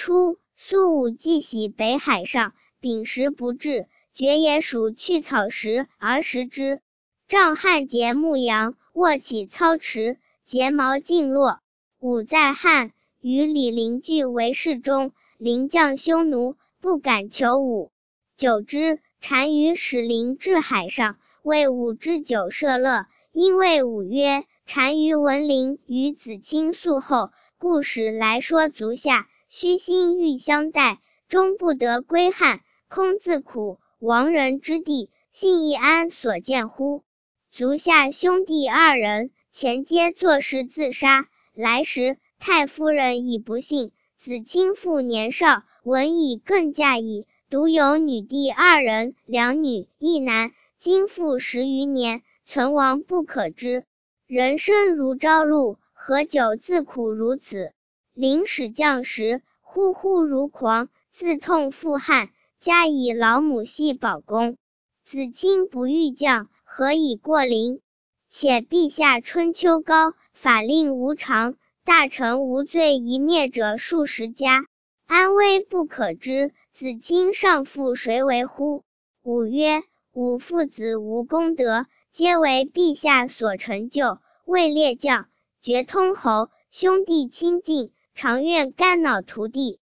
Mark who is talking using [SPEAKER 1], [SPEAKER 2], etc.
[SPEAKER 1] 初，苏武既徙北海上，秉时不至，决也属去草时而食之。丈汉节牧羊，卧起操持，睫毛尽落。武在汉，与李陵俱为侍中，陵将匈奴，不敢求武。久之，单于使陵至海上，为武之酒设乐，因谓武曰：单于闻陵与子卿宿后，故使来说足下，虚心欲相待，终不得归汉，空自苦，亡人之地，信义安所见乎？足下兄弟二人，前皆作事自杀。来时，太夫人已不幸，子卿复年少，文以更嫁矣。独有女弟二人，两女一男，今复10余年，存亡不可知。人生如朝露，何久自苦如此？临使将时，呼呼如狂，自痛复汗，加以老母系保公。子卿不欲将，何以过陵？且陛下春秋高，法令无常，大臣无罪一灭者数十家，安危不可知，子卿尚复谁为乎？武曰：吾父子无功德，皆为陛下所成就，位列将，爵通侯，兄弟亲近，常愿肝脑涂地。